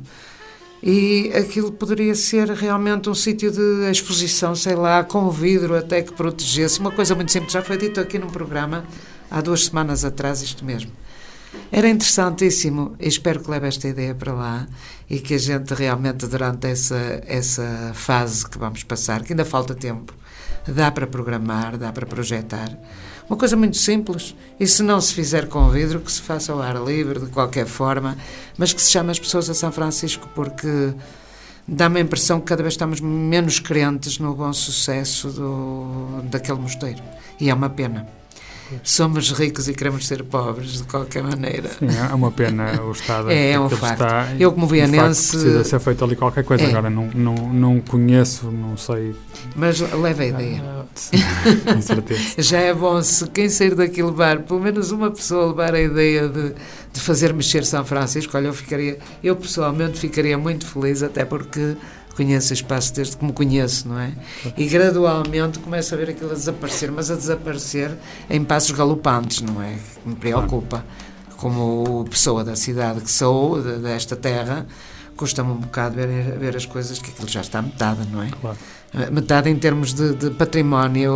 E aquilo poderia ser realmente um sítio de exposição, sei lá, com vidro até que protegesse. Uma coisa muito simples, já foi dito aqui num programa há duas semanas atrás, isto mesmo. Era interessantíssimo e espero que leve esta ideia para lá e que a gente realmente durante essa, essa fase que vamos passar, que ainda falta tempo, dá para programar, dá para projetar. Uma coisa muito simples, e se não se fizer com vidro, que se faça ao ar livre, de qualquer forma, mas que se chame as pessoas a São Francisco, porque dá-me a impressão que cada vez estamos menos crentes no bom sucesso do, daquele mosteiro. E é uma pena. Somos ricos e queremos ser pobres, de qualquer maneira. Sim, é uma pena o estado é, é um facto. Está, eu, como vianense... Precisa ser feito ali qualquer coisa. É. Agora, não, não, não conheço, não sei... Mas leva a ideia. Ah, sim, com certeza. Já é bom se quem sair daqui levar, pelo menos uma pessoa levar a ideia de, de fazer mexer São Francisco. Olha, eu ficaria... Eu, pessoalmente, ficaria muito feliz, até porque... conheço o espaço desde que me conheço, não é? E gradualmente começo a ver aquilo a desaparecer, mas a desaparecer em passos galopantes, não é? Que me preocupa. Como pessoa da cidade que sou, de, desta terra, custa-me um bocado ver, ver as coisas, que aquilo já está metade, não é? Claro. Metade em termos de, de património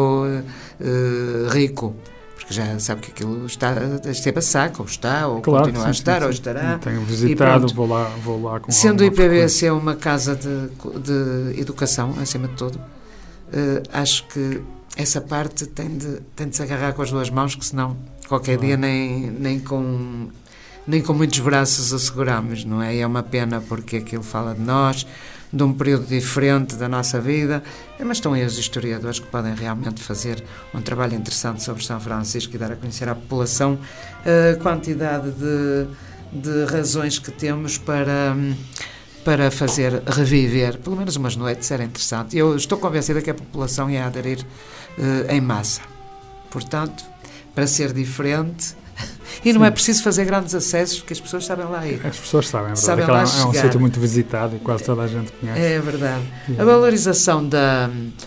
uh, rico. Porque já sabe que aquilo está, esteve a saco, ou está, ou claro, continua sim, a estar, sim, ou sim. estará. Tenho visitado, vou lá, vou lá com sendo o I P B C uma casa de, de educação, acima de tudo, uh, acho que essa parte tem de, tem de se agarrar com as duas mãos, que senão qualquer claro. dia nem, nem, com, nem com muitos braços asseguramos, não é? E é uma pena porque aquilo fala de nós, de um período diferente da nossa vida, mas estão aí os historiadores que podem realmente fazer um trabalho interessante sobre São Francisco e dar a conhecer à população a quantidade de, de razões que temos para, para fazer reviver, pelo menos umas noites, era interessante. Eu estou convencida que a população ia aderir uh, em massa. Portanto, para ser diferente... E não Sim. é preciso fazer grandes acessos, porque as pessoas sabem lá ir. As pessoas sabem, é verdade. Sabem lá é um sítio muito visitado e quase toda a gente conhece. É verdade. A valorização da,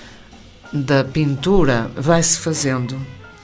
da pintura vai-se fazendo,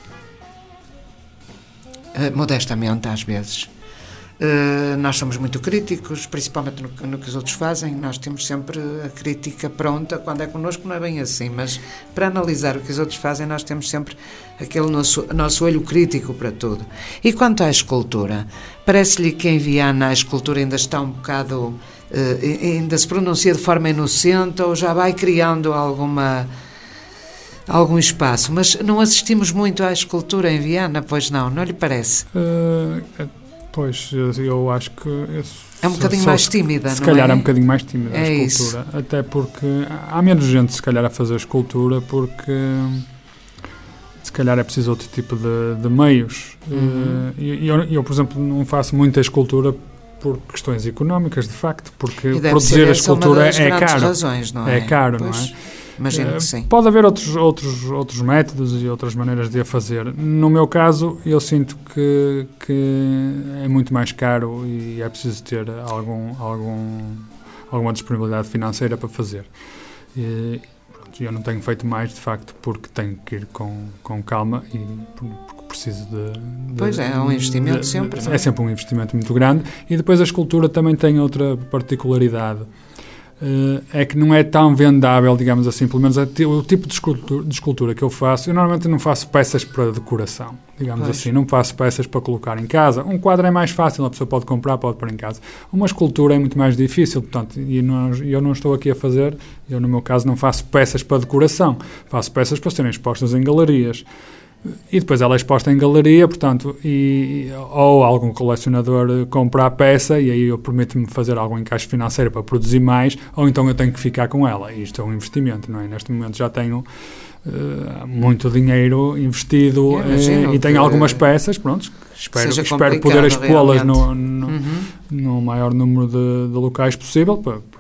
uh, modestamente, às vezes. Uh, nós somos muito críticos, principalmente no, no que os outros fazem. Nós temos sempre a crítica pronta. Quando é connosco não é bem assim, mas para analisar o que os outros fazem nós temos sempre aquele nosso, nosso olho crítico para tudo. E quanto à escultura, parece-lhe que em Viana a escultura ainda está um bocado, uh, ainda se pronuncia de forma inocente, ou já vai criando alguma, algum espaço, mas não assistimos muito à escultura em Viana, pois não, não lhe parece? Uh, Pois, eu acho que... Eu, é um bocadinho mais tímida, não é? Se calhar é um bocadinho mais tímida é a escultura. Isso. Até porque há menos gente, se calhar, a fazer escultura, porque se calhar é preciso outro tipo de, de meios. Uhum. E eu, eu, por exemplo, não faço muita escultura por questões económicas, de facto, porque produzir a escultura é caro. Razões, não é? É caro, pois. não é? Imagino que sim. Pode haver outros, outros, outros métodos e outras maneiras de a fazer. No meu caso, eu sinto que, que é muito mais caro e é preciso ter algum, algum, alguma disponibilidade financeira para fazer. E, pronto, eu não tenho feito mais, de facto, porque tenho que ir com, com calma e porque preciso de... de pois é, é um investimento de, sempre. De, não é? É sempre um investimento muito grande. E depois a escultura também tem outra particularidade. Uh, é que não é tão vendável, digamos assim, pelo menos o tipo de escultura, de escultura que eu faço. Eu normalmente não faço peças para decoração, digamos pois. assim, não faço peças para colocar em casa. Um quadro é mais fácil, a pessoa pode comprar, pode pôr em casa. Uma escultura é muito mais difícil, portanto, e não, eu não estou aqui a fazer, eu no meu caso não faço peças para decoração, faço peças para serem expostas em galerias. E depois ela é exposta em galeria, portanto, e, ou algum colecionador compra a peça e aí eu permito-me fazer algum encaixe financeiro para produzir mais, ou então eu tenho que ficar com ela. E isto é um investimento, não é? Neste momento já tenho uh, muito dinheiro investido uh, e tenho algumas peças, pronto, espero, espero poder expô-las no, no, uhum. no maior número de, de locais possível para, para,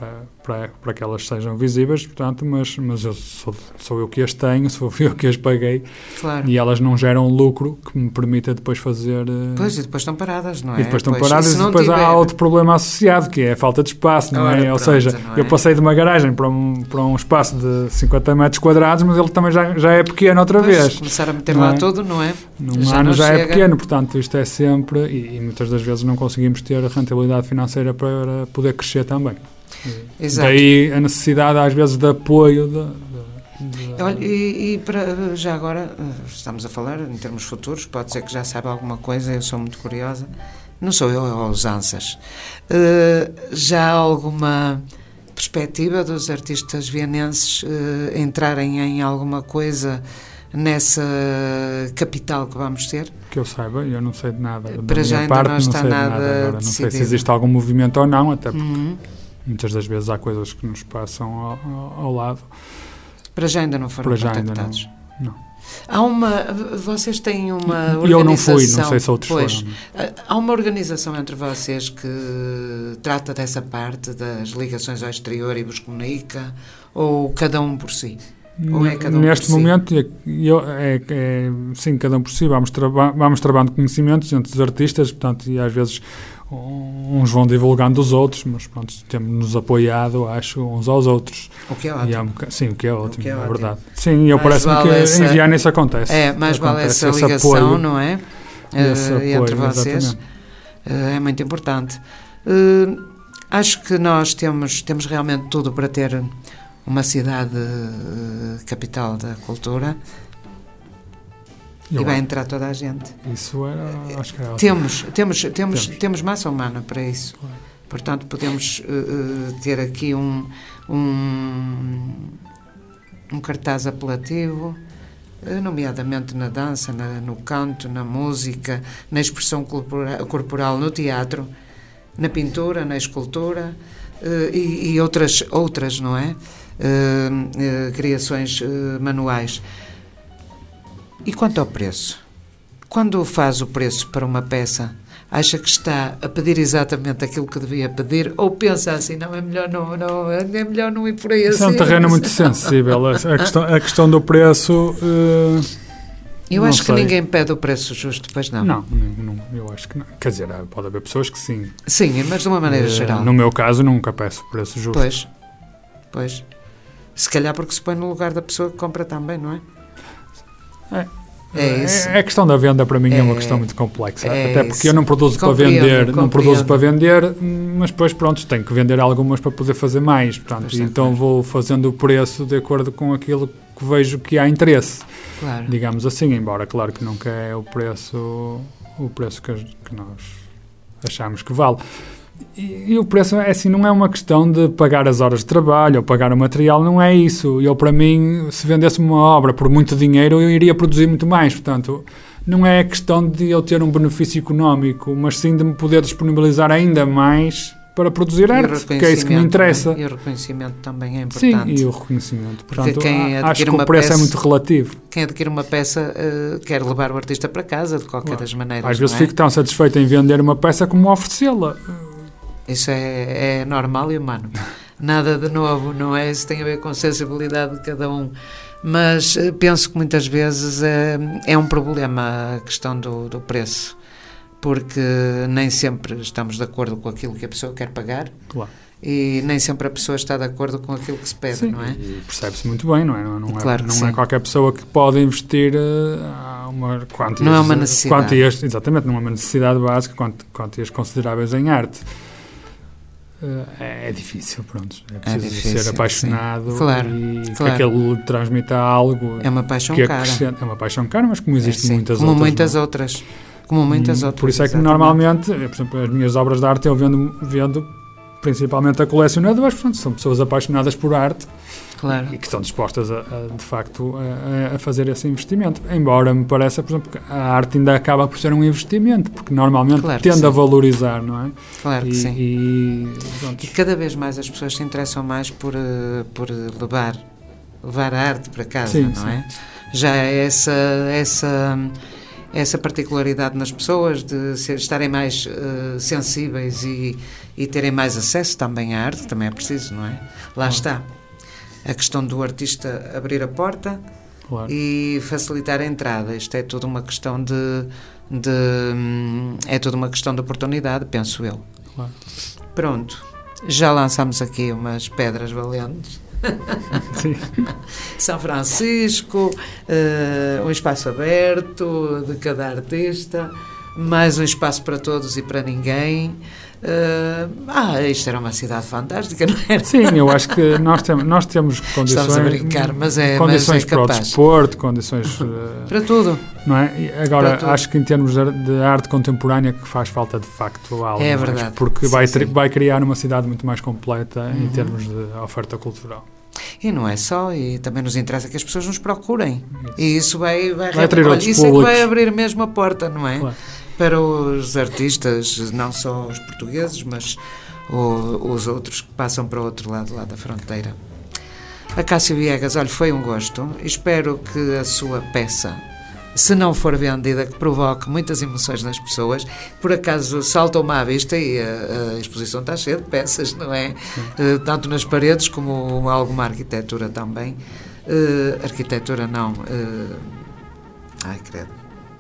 para, para que elas sejam visíveis, portanto, mas, mas eu sou, sou eu que as tenho, sou eu que as paguei, claro. E elas não geram lucro que me permita depois fazer... Pois, e depois estão paradas, não é? E depois estão pois, paradas e, e depois tiver... há outro problema associado, que é a falta de espaço, não Ora, é? Ou pronto, seja, não é? eu passei de uma garagem para um, para um espaço de cinquenta metros quadrados, mas ele também já, já é pequeno outra pois, vez. Começar a meter não lá é? tudo, não é? Num já ano já chega. é pequeno, portanto isto é sempre, e, e muitas das vezes não conseguimos ter rentabilidade financeira para poder crescer também. Exato. Daí a necessidade às vezes de apoio de, de... Olha, e, e para, já agora estamos a falar em termos futuros, pode ser que já saiba alguma coisa, eu sou muito curiosa, não sou eu, é os ANSAS. Uh, já há alguma perspectiva dos artistas vienenses uh, entrarem em alguma coisa nessa capital que vamos ter? Que eu saiba, eu não sei de nada. Da Para já minha ainda parte, não está sei de nada nada agora. Não decidido. sei se existe algum movimento ou não, até porque Uhum. muitas das vezes há coisas que nos passam ao, ao, ao lado. Para já ainda não foram Para já contactados? ainda não. não. Há uma, vocês têm uma organização... Eu não fui, não sei se outros pois, foram. Há uma organização entre vocês que trata dessa parte das ligações ao exterior e vos comunica, ou cada um por si? Ou é cada um Neste por si? momento, eu, é, é, sim, cada um por si, vamos, traba vamos trabalhando conhecimentos entre os artistas, portanto, e às vezes uns vão divulgando os outros, mas pronto, temos-nos apoiado, acho, uns aos outros. O que é ótimo. E há um, sim, o que é ótimo, que é é ótimo. verdade. Sim, eu parece-me vale que essa, em Viana isso acontece. É, mais vale acontece, essa ligação, apoio, não é? Esse Uh, apoio, entre vocês. Uh, é muito importante. Uh, acho que nós temos, temos realmente tudo para ter uma cidade uh, capital da cultura. Eu e vai acho. entrar toda a gente. Isso era, acho que era temos, temos, temos, temos, Temos. massa humana para isso. Claro. Portanto, podemos uh, ter aqui um, um, um cartaz apelativo, uh, nomeadamente na dança, na, no canto, na música, na expressão corpora, corporal, no teatro, na pintura, na escultura uh, e, e outras, outras, não é? Uh, uh, criações uh, manuais. E quanto ao preço? Quando faz o preço para uma peça, acha que está a pedir exatamente aquilo que devia pedir ou pensa assim, não, é melhor não, não, é melhor não ir por aí assim? Isso é um terreno muito sensível. A questão, a questão do preço... Uh, eu acho sei. que ninguém pede o preço justo, pois não? Não, não, eu acho que não. Quer dizer, pode haver pessoas que sim. Sim, mas de uma maneira uh, geral. No meu caso, nunca peço o preço justo. Pois, pois. Se calhar porque se põe no lugar da pessoa que compra também, não é? É. É isso. É, a questão da venda para mim é, é uma questão muito complexa, é até porque isso. eu não produzo para Compreendo, vender, não compreendo. produzo para vender, mas depois pronto, tenho que vender algumas para poder fazer mais, portanto, Pois é, então claro. vou fazendo o preço de acordo com aquilo que vejo que há interesse, Claro. digamos assim, embora claro que nunca é o preço, o preço que, que nós achamos que vale. E, e o preço é assim, não é uma questão de pagar as horas de trabalho ou pagar o material, não é isso. Eu, para mim, se vendesse uma obra por muito dinheiro, eu iria produzir muito mais. Portanto, não é questão de eu ter um benefício económico, mas sim de me poder disponibilizar ainda mais para produzir E o arte, que é isso que me interessa. também. E o reconhecimento também é Sim, importante. e o reconhecimento. Porque Portanto, quem acho adquire que uma o preço peça- é muito relativo. Quem adquire uma peça uh, quer levar o artista para casa, de qualquer Claro. das maneiras. Às vezes não é? fico tão satisfeito em vender uma peça como oferecê-la. Isso é, é normal e humano. Nada de novo, não é? Isso tem a ver com a sensibilidade de cada um. Mas uh, penso que muitas vezes é, é um problema a questão do, do preço, porque nem sempre estamos de acordo com aquilo que a pessoa quer pagar. Claro. E nem sempre a pessoa está de acordo com aquilo que se pede, Sim, não é? e percebe-se muito bem, não é? Não, não, Claro é, que não é sim. qualquer pessoa que pode investir uh, uma quantias, Não é uma necessidade. quantias, exatamente, não é uma necessidade básica, quant, quantias consideráveis em arte. Uh, é, é difícil, pronto. É preciso difícil, ser apaixonado sim. Claro, e claro. que aquilo lhe transmita algo. É uma paixão que cara. acrescenta- É uma paixão cara, mas como É, existem sim, muitas como outras. muitas não é? outras. Como muitas Hum, outras. Por isso é que exatamente. normalmente, eu, por exemplo, as minhas obras de arte eu vendo, vendo principalmente a colecionadores, portanto, são pessoas apaixonadas por arte Claro. e que estão dispostas, a, a, de facto, a, a fazer esse investimento. Embora me pareça, por exemplo, que a arte ainda acaba por ser um investimento, porque normalmente Claro que tende sim. a valorizar, não é? Claro que e, sim. E, pronto, E cada vez mais as pessoas se interessam mais por, eh, por levar, levar a arte para casa, Sim, não sim. é? Já é essa, essa, essa particularidade nas pessoas de ser, estarem mais uh, sensíveis e, e terem mais acesso também à arte, também é preciso, não é? Lá está. A questão do artista abrir a porta, claro, e facilitar a entrada. Isto é tudo uma questão de, de é tudo uma questão de oportunidade, penso eu. Claro. Pronto, já lançamos aqui umas pedras valentes. Sim. São Francisco, uh, um espaço aberto de cada artista, mais um espaço para todos e para ninguém. Uh, ah, isto era uma cidade fantástica, não era? Sim, eu acho que nós temos, nós temos condições, estamos a brincar, mas é, condições mas é capaz. Para o desporto, condições uh, para tudo. Não é? E agora, acho que em termos de arte contemporânea que faz falta de facto algo, é verdade, porque sim, vai, sim. vai criar uma cidade muito mais completa, uhum, em termos de oferta cultural. E não é só, e também nos interessa que as pessoas nos procurem. Isso. E isso vai, vai, vai ter outros isso públicos. É que vai abrir mesmo a porta, não é? Claro. Para os artistas, não só os portugueses, mas o, os outros que passam para o outro lado lá da fronteira. Acácio Viegas, olha, foi um gosto. Espero que a sua peça, se não for vendida, que provoque muitas emoções nas pessoas. Por acaso saltam-me à vista e a, a exposição está cheia de peças, não é? Uh, tanto nas paredes como alguma arquitetura também. Uh, arquitetura não. Uh, ai, credo.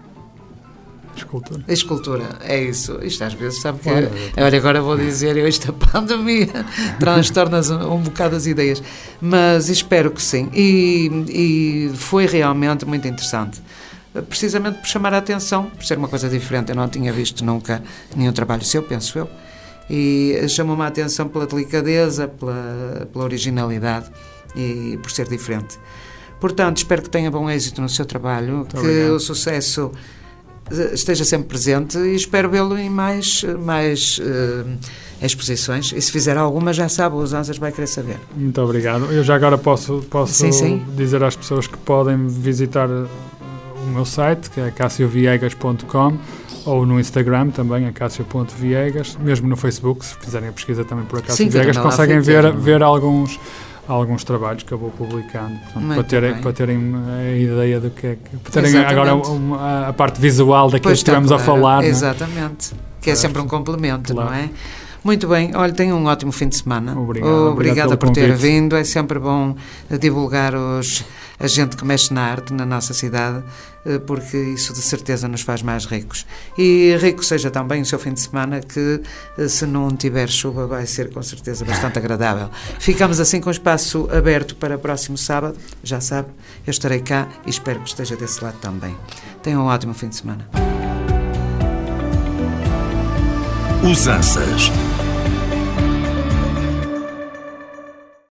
Escultura. A escultura, é isso. Isto às vezes sabe que... Olha, olha agora vou dizer, eu, esta pandemia transtorna um, um bocado as ideias. Mas espero que sim. E, e foi realmente muito interessante. Precisamente por chamar a atenção, por ser uma coisa diferente. Eu não tinha visto nunca nenhum trabalho seu, penso eu. E chamou-me a atenção pela delicadeza, pela, pela originalidade e por ser diferente. Portanto, espero que tenha bom êxito no seu trabalho, muito que obrigado. O sucesso esteja sempre presente e espero vê-lo em mais, mais uh, exposições. E se fizer alguma, já sabe, os Ansas vai querer saber. Muito obrigado. Eu já agora posso, posso sim, sim. dizer às pessoas que podem visitar o meu site, que é acácio viegas ponto com, ou no Instagram também, acácio ponto viegas, mesmo no Facebook, se fizerem a pesquisa também por Acácio Viegas, conseguem ver, ver alguns... alguns trabalhos que eu vou publicando, portanto, para, terem, para terem a ideia do que é que... Para terem exatamente. Agora uma, a parte visual daquilo pois que estivemos a falar. Exatamente, não é? Que é sempre um complemento, claro. Não é? Muito bem, olha, tenha um ótimo fim de semana. Obrigado. Obrigada por ter vindo, é sempre bom divulgar os, a gente que mexe na arte na nossa cidade, porque isso de certeza nos faz mais ricos. E rico seja também o seu fim de semana, que se não tiver chuva vai ser com certeza bastante agradável. Ficamos assim com o espaço aberto para o próximo sábado, já sabe, eu estarei cá e espero que esteja desse lado também. Tenha um ótimo fim de semana. Os Ansas.